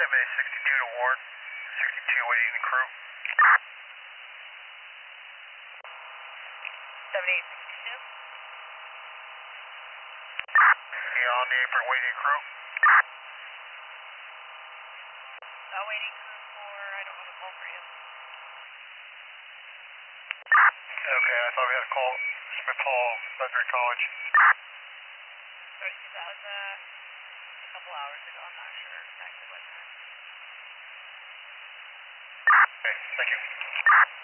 MA 62 to Ward. 62 waiting the crew. 7862. Yeah, on the apron waiting crew. Waiting crew for, I don't have a call for you. Okay, I thought we had a call. Smith Hall, Sudbury College. Sorry, that was a couple hours ago. I'm not sure exactly what time. Okay, thank you.